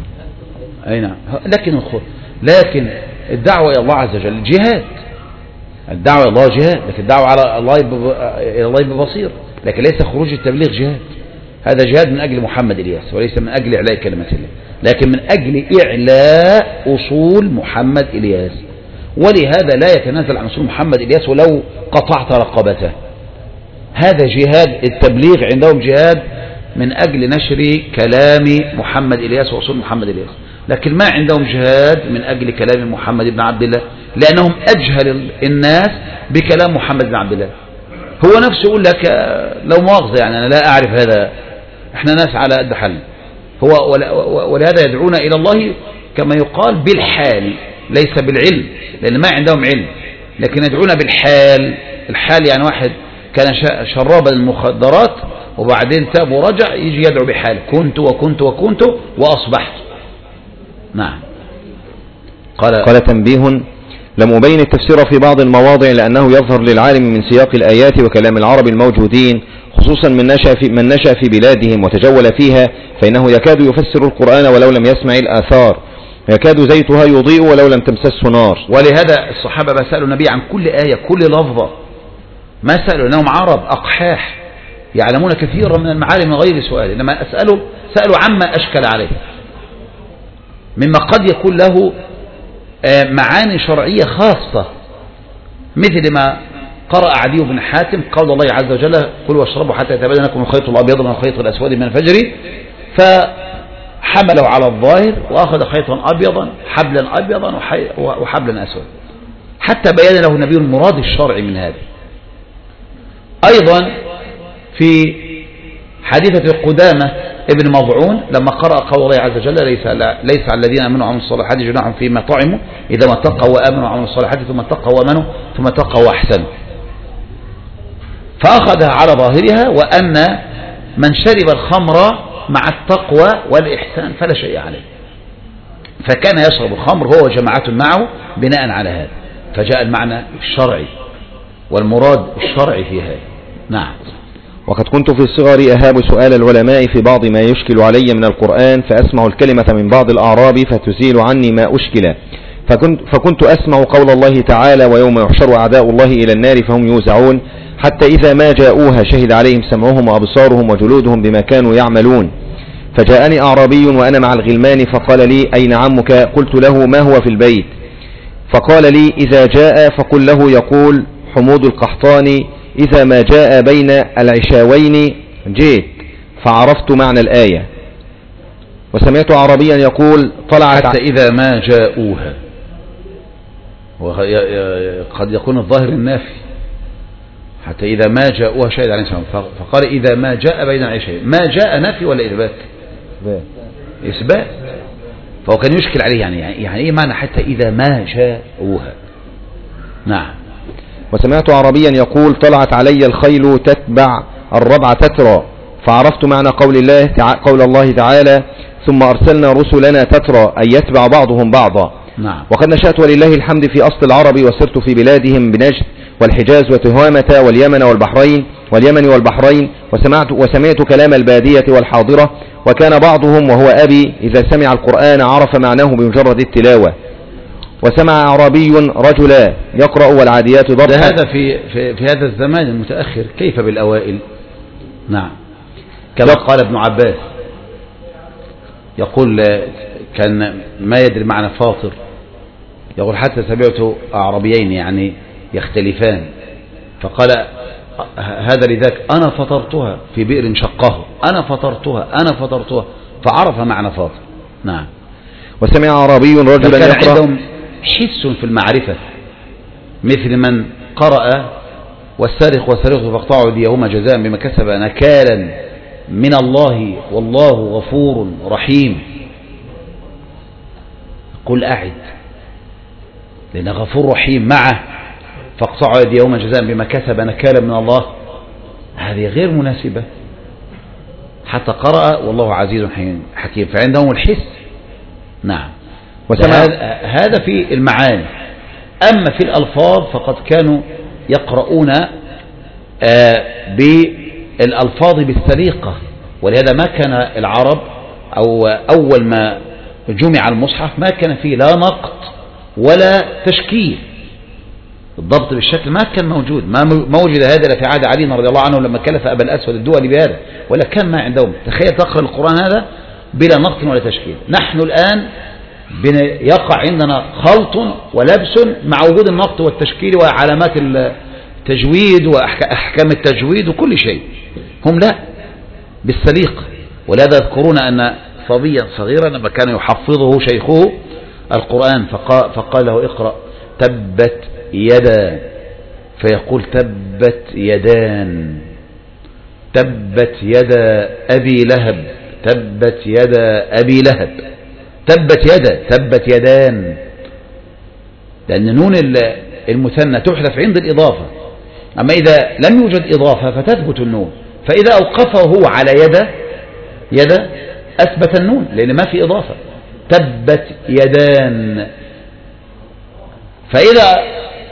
أي نعم. لكن لكن الدعوة إلى الله عز وجل جهاد، الدعوة إلى الله جهاد، لكن الدعوة على الله إلى الله ببصير، لكن ليس خروج التبليغ جهاد. هذا جهاد من أجل محمد إلياس وليس من أجل إعلاء كلمة الله، لكن من أجل إعلاء أصول محمد إلياس. ولهذا لا يتنازل عن أصول محمد إلياس ولو قطعت رقبته. هذا جهاد، التبليغ عندهم جهاد من أجل نشر كلام محمد إلياس وأصول محمد إلياس، لكن ما عندهم جهاد من أجل كلام محمد بن عبد الله، لأنهم أجهل الناس بكلام محمد بن عبد الله. هو نفسه يقول لك لو مؤاخذة يعني أنا لا أعرف هذا، احنا ناس على قد حل. هو ولهذا يدعون إلى الله كما يقال بالحال ليس بالعلم، لأن ما عندهم علم، لكن يدعون بالحال. الحال يعني واحد كان شرابا المخدرات وبعدين تاب ورجع، يجي يدعو بحال كنت وكنت وكنت وأصبحت. نعم. قال, قال تنبيه: لم أبين التفسير في بعض المواضع لأنه يظهر للعالم من سياق الآيات وكلام العرب الموجودين، خصوصا من نشأ في, من نشأ في بلادهم وتجول فيها، فإنه يكاد يفسر القرآن ولو لم يسمع الآثار، يكاد زيتها يضيء ولو لم تمسسه نار. ولهذا الصحابة سألوا النبي عن كل آية كل لفظة، ما سألوا أنهم عرب أقحاح يعلمون كثيرا من المعاني من غير سؤال، إنما أسألوا سألوا عما أشكل عليه مما قد يكون له معاني شرعية خاصة، مثل ما قرأ عدي بن حاتم قول الله عز وجل: كلوا واشربوا حتى يتبين لكم الخيط الأبيض من الخيط الأسود من الفجر، فحملوا على الظاهر وأخذ خيطا أبيضا حبلا أبيضا وحبلا أسود، حتى بيان له النبي المراد الشرعي من هذا. أيضا في حادثة قدامة ابن مضعون لما قرأ قول الله عز وجل: ليس ليس على الذين آمنوا وعملوا الصالحات جناح فيما طعموا إذا ما اتقوا وآمنوا وعملوا الصالحات ثم اتقوا وآمنوا ثم اتقوا وأحسنوا، فأخذها على ظاهرها وأن من شرب الخمر مع التقوى والإحسان فلا شيء عليه، فكان يشرب الخمر هو وجماعة معه بناء على هذا، فجاء المعنى الشرعي والمراد الشرعي في هذا. نعم. وقد كنت في الصغر أهاب سؤال العلماء في بعض ما يشكل علي من القرآن، فأسمع الكلمة من بعض الأعراب فتزيل عني ما أشكل، فكنت, فكنت أسمع قول الله تعالى: ويوم يحشر أعداء الله إلى النار فهم يوزعون، حتى إذا ما جاءوها شهد عليهم سمعهم وأبصارهم وجلودهم بما كانوا يعملون. فجاءني أعرابي وأنا مع الغلمان فقال لي: أين عمك؟ قلت له: ما هو في البيت؟ فقال لي: إذا جاء فقل له يقول: حمود القحطاني إذا ما جاء بين العشاوين جيت فعرفت معنى الآية. وسمعت عربيا يقول طلعت حتى إذا ما جاءوها، وقد يكون الظاهر النافي، حتى إذا ما جاءوها شاهد عليه السلام، فقال إذا ما جاء بين العشاءين. ما جاء نفي ولا إثبات؟ إثبات. فهو كان يشكل عليه يعني يعني إيه معنى حتى إذا ما جاءوها. نعم. وسمعت عربيا يقول طلعت علي الخيل تتبع الربع تترى فعرفت معنى قول الله قول الله تعالى ثم أرسلنا رسلنا تترى أي يتبع بعضهم بعضا. نعم. وقد نشأت ولله الحمد في أصل العرب وسرت في بلادهم بنجد والحجاز وتهامة واليمن والبحرين واليمن والبحرين وسمعت, وسمعت كلام البادية والحاضرة وكان بعضهم وهو أبي إذا سمع القرآن عرف معناه بمجرد التلاوة. وسمع أعرابي رجلا يقرأ والعاديات ضبطا. هذا في, في, في هذا الزمان المتأخر، كيف بالأوائل؟ نعم. كما قال ابن عباس يقول كان ما يدري معنى فاطر، يقول حتى سمعت أعرابيين يعني يختلفان فقال هذا لذاك أنا فطرتها في بئر شقه، أنا فطرتها أنا فطرتها فعرف معنى فاطر. نعم. وسمع أعرابي رجلا يقرأ. عندهم حس في المعرفة، مثل من قرأ والسارق والسارقة فاقطعوا أيديهما جزاء بما كسب نكالا من الله والله غفور رحيم. قل أعد لأن غفور رحيم معه فاقطعوا أيديهما جزاء بما كسب نكالا من الله، هذه غير مناسبة. حتى قرأ والله عزيز حكيم، فعندهم الحس. نعم. هذا في المعاني. أما في الألفاظ فقد كانوا يقرؤون بالألفاظ بالسليقة، ولهذا ما كان العرب أو أول ما جمع المصحف ما كان فيه لا نقط ولا تشكيل. الضبط بالشكل ما كان موجود، ما وجد هذا إلا في عهد علي رضي الله عنه لما كلف أبا الأسود الدولي بهذا، ولا كان ما عندهم. تخيل تقرأ القرآن هذا بلا نقط ولا تشكيل. نحن الآن يقع عندنا خلط ولبس مع وجود النقط والتشكيل وعلامات التجويد وأحكام التجويد وكل شيء. هم لا، بالسليقة. ولهذا يذكرون أن صبيا صغيرا لما كان يحفظه شيخه القرآن فقال, فقال له اقرأ تبت يدا، فيقول تبت يدان، تبت يدا أبي لهب، تبت يدا أبي لهب، تبت يدا، تبت يدان، لأن نون المثنى تحذف عند الإضافة. أما إذا لم يوجد إضافة فتثبت النون، فإذا أوقفه هو على يدا يدا أثبت النون لأن ما في إضافة. تبت يدان. فإذا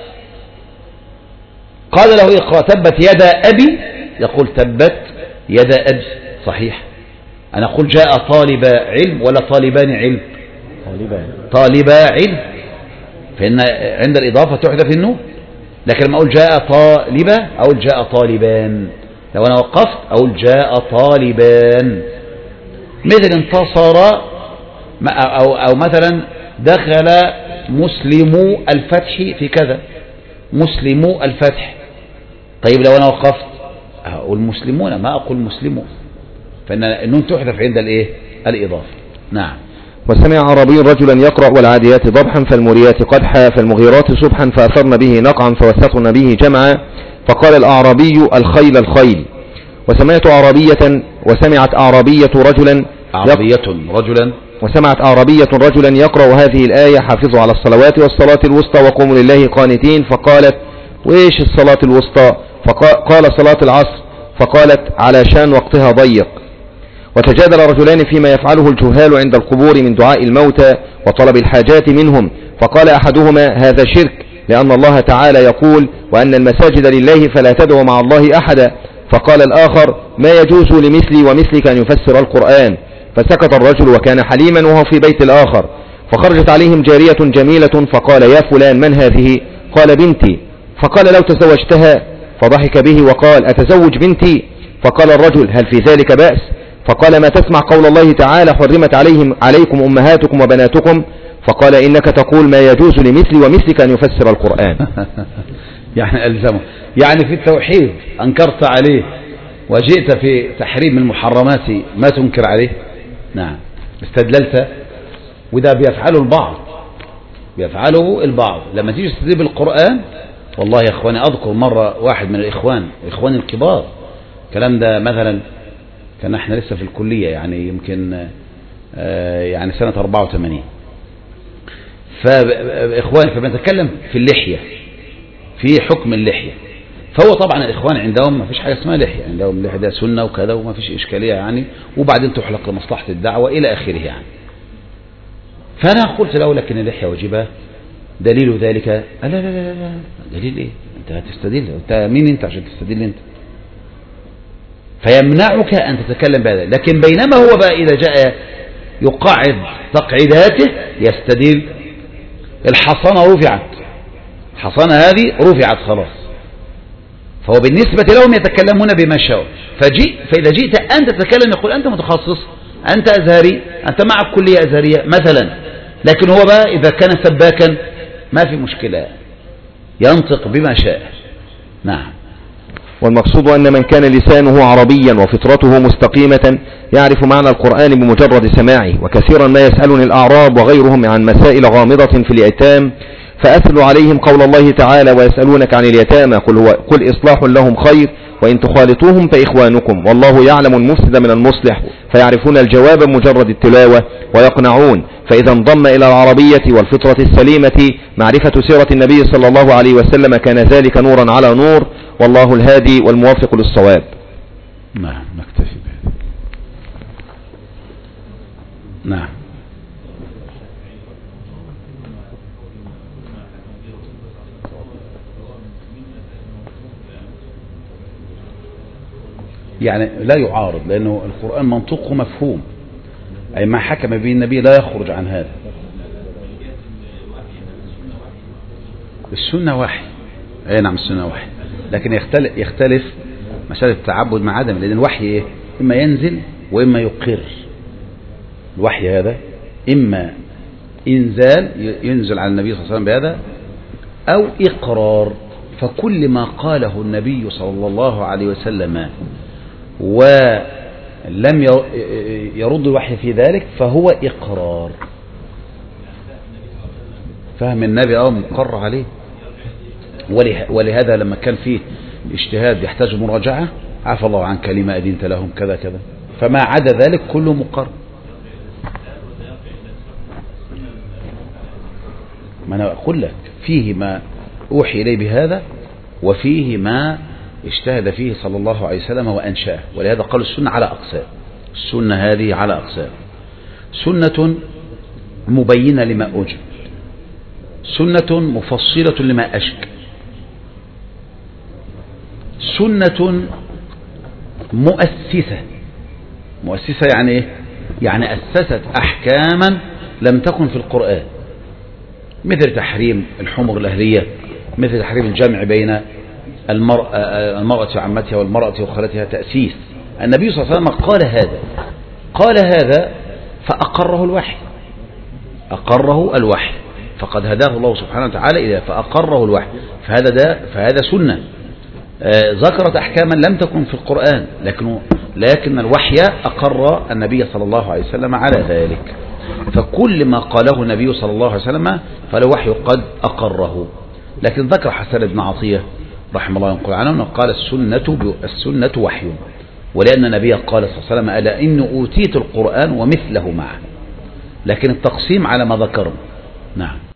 قال له اقرأ تبت يدا أبي يقول تبت يدا أبي. صحيح. أنا أقول جاء طالب علم ولا طالبان علم؟ طالبان طالب علم، فإن عند الإضافة تحذف النون. لكن لما أقول جاء طالبة أقول جاء طالبان. لو أنا وقفت أقول جاء طالبان. مثل انتصر أو, أو مثلا دخل مسلمو الفتح في كذا، مسلمو الفتح. طيب لو أنا وقفت أقول مسلمون ما أقول مسلمون، فإن النون تحذف عند الإيه؟ الإضافة. نعم. وسمع عربي رجلا يقرأ والعاديات ضبحا فالموريات قدحا فالمغيرات صبحا فأثرن به نقعا فوسطن به جمعا فقال الأعرابي الخيل الخيل. وسمعت أعرابية وسمعت أعرابية رجلا أعرابية رجلا وسمعت أعرابية رجلا يقرأ هذه الآية حافظوا على الصلوات والصلاة الوسطى وقوموا لله قانتين، فقالت وإيش الصلاة الوسطى؟ فقال صلاة العصر، فقالت علشان وقتها ضيق. وتجادل رجلان فيما يفعله الجهال عند القبور من دعاء الموتى وطلب الحاجات منهم، فقال أحدهما هذا شرك لأن الله تعالى يقول وأن المساجد لله فلا تدعوا مع الله أحدا. فقال الآخر ما يجوز لمثلي ومثلك أن يفسر القرآن. فسكت الرجل وكان حليما وهو في بيت الآخر. فخرجت عليهم جارية جميلة فقال يا فلان من هذه؟ قال بنتي. فقال لو تزوجتها؟ فضحك به وقال أتزوج بنتي؟ فقال الرجل هل في ذلك بأس؟ فقال ما تسمع قول الله تعالى حرمت عليهم عليكم أمهاتكم وبناتكم؟ فقال إنك تقول ما يجوز لمثلي ومثلك أن يفسر القرآن. يعني ألزمه، يعني في التوحيد أنكرت عليه وجئت في تحريم المحرمات ما تنكر عليه. نعم استدللت، وده بيفعله البعض، بيفعله البعض لما تيجي تستدل بالقرآن. والله يا إخواني أذكر مرة واحد من الإخوان إخواني الكبار، الكلام ده مثلا كان احنا لسه في الكلية، يعني يمكن آه يعني سنة أربعة وثمانين، فإخواني فبنتكلم في اللحية، في حكم اللحية. فهو طبعا الإخوان عندهم ما فيش حاجة اسمها لحية، عندهم اللحية ده سنة وكذا وما فيش إشكالية يعني، وبعدين تحلق لمصلحة الدعوة إلى آخره يعني. فأنا قلت له لكن اللحية واجبة، دليل ذلك؟ لا لا لا لا دليل إيه؟ أنت هتستدل، أنت مين أنت عشان تستدل أنت؟ فيمنعك أن تتكلم بهذا. لكن بينما هو بقى إذا جاء يقعد تقعيداته يستدل. الحصانة رفعت، الحصانة هذه رفعت خلاص، فهو بالنسبة لهم يتكلمون بما شاءوا. فجئ فإذا جئت أنت تتكلم يقول أنت متخصص، أنت أزهري، أنت معك كلية أزهرية مثلا. لكن هو بقى إذا كان سباكا ما في مشكلة، ينطق بما شاء. نعم. والمقصود أن من كان لسانه عربيا وفطرته مستقيمة يعرف معنى القرآن بمجرد سماعه. وكثيرا ما يسألني الأعراب وغيرهم عن مسائل غامضة في اليتام، فأتلو عليهم قول الله تعالى ويسألونك عن اليتامى قل, هو قل إصلاح لهم خير وإن تخالطوهم فإخوانكم والله يعلم المفسد من المصلح، فيعرفون الجواب مجرد التلاوة ويقنعون. فإذا انضم إلى العربية والفطرة السليمة معرفة سيرة النبي صلى الله عليه وسلم كان ذلك نورا على نور، والله الهادي والموفق للصواب. نعم نكتفي بهذا. نعم. يعني لا يعارض، لأنه القرآن منطوقه مفهوم، أي ما حكم به النبي لا يخرج عن هذا. السنة وحي، أي نعم السنة وحي، لكن يختلف, يختلف مسألة التعبد مع عدم، لأن الوحي إيه؟ إما ينزل وإما يقر. الوحي هذا إما إنزال ينزل على النبي صلى الله عليه وسلم بهذا، أو إقرار. فكل ما قاله النبي صلى الله عليه وسلم ولم يرد الوحي في ذلك فهو إقرار. فهم النبي أو مقر عليه. ولهذا لما كان فيه اجتهاد يحتاج مراجعة عفى الله عن كلمة أذنت لهم كذا كذا، فما عدا ذلك كله مقر. ما أنا أقول لك فيه ما أوحي إليه بهذا، وفيه ما اجتهد فيه صلى الله عليه وسلم وأنشأه. ولهذا قالوا السنة على أقسام. السنة هذه على أقسام: سنة مبينة لما أجب، سنة مفصلة لما أشك، سنة مؤسسة. مؤسسة يعني إيه؟ يعني أسست أحكاما لم تكن في القرآن، مثل تحريم الحمر الأهلية، مثل تحريم الجمع بين المرأة, المرأة وعمتها والمرأة وخالتها، تأسيس. النبي صلى الله عليه وسلم قال هذا قال هذا فأقره الوحي، أقره الوحي، فقد هداه الله سبحانه وتعالى إلى فأقره الوحي. فهذا ده فهذا سنة آه ذكرت أحكاما لم تكن في القرآن، لكن لكن الوحي أقر النبي صلى الله عليه وسلم على ذلك. فكل ما قاله النبي صلى الله عليه وسلم فالوحي قد أقره. لكن ذكر حسن بن عطية رحمه الله ينقل عنه أنه قال السنة السنة وحي، ولأن النبي قال صلى الله عليه وسلم ألا إن أوتيت القرآن ومثله معه. لكن التقسيم على ما ذكرنا. نعم.